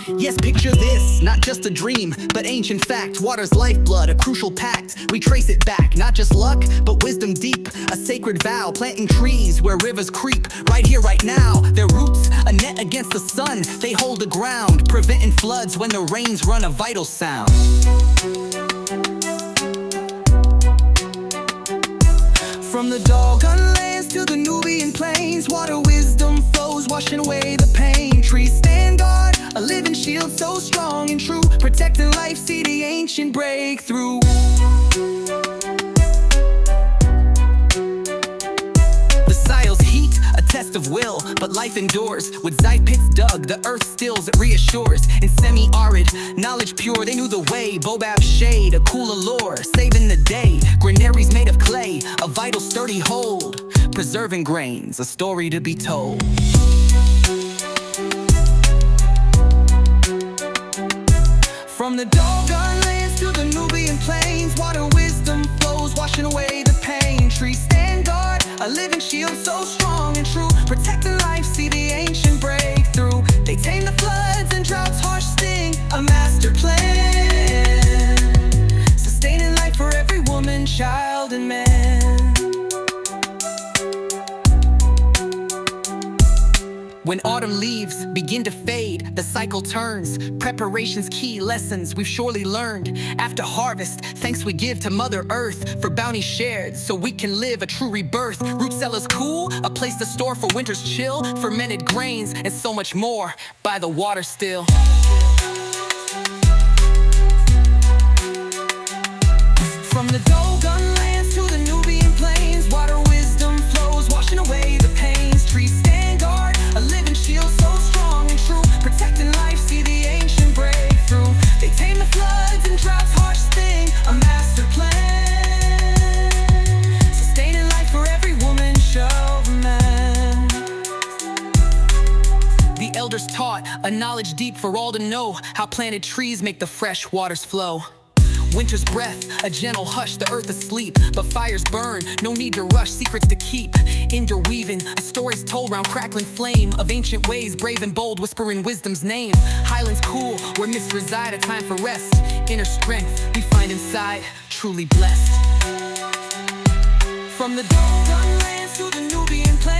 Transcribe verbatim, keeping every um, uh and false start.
Yes, picture this, not just a dream, but ancient fact. Water's lifeblood, a crucial pact. We trace it back, not just luck, but wisdom deep. A sacred vow, planting trees where rivers creep. Right here, right now, their roots, a net against the sun. They hold the ground, preventing floods when the rains run a vital sound. From the Dogon lands to the Nubian plains, water wisdom flows, washing away the pain. Trees stand guard, a living shield so strong and true, protecting life, see the ancient breakthrough. The Sile's heat, a test of will, but life endures. With Zeit pits dug, the earth stills, it reassures. In semi-arid, knowledge pure, they knew the way. Bobab's shade, a cool allure, saving the day. Granaries made of clay, a vital sturdy hold, preserving grains, a story to be told. From the Dogon lands to the Nubian plains, water wisdom flows, washing away the pain. Trees stand guard, a living shield so strong and true, protecting life, see the ancient breakthrough. They tame the floods and droughts' harsh sting, a master plan, sustaining life for every woman, child, and man. When autumn leaves begin to fade, the cycle turns. Preparation's key, lessons we've surely learned. After harvest, thanks we give to Mother Earth for bounty shared, so we can live a true rebirth. Root cellars cool, a place to store for winter's chill. Fermented grains and so much more by the water still. From the Dogon lands to the Nubian plains, water wisdom flows, washing away the pains. Trees stand guard, a living shield so strong and true, protecting life, see the ancient breakthrough. They tame the floods and droughts' harsh sting, a master plan, sustaining life for every woman, child, and man. The elders taught, a knowledge deep for all to know, how planted trees make the fresh waters flow. Winter's breath, a gentle hush, the earth asleep, but fires burn, no need to rush, secrets to keep. Interweaving, a story's told round crackling flame of ancient ways, brave and bold, whispering wisdom's name. Highlands cool, where mists reside, a time for rest. Inner strength we find inside, truly blessed. From the Dogon lands to the Nubian plains,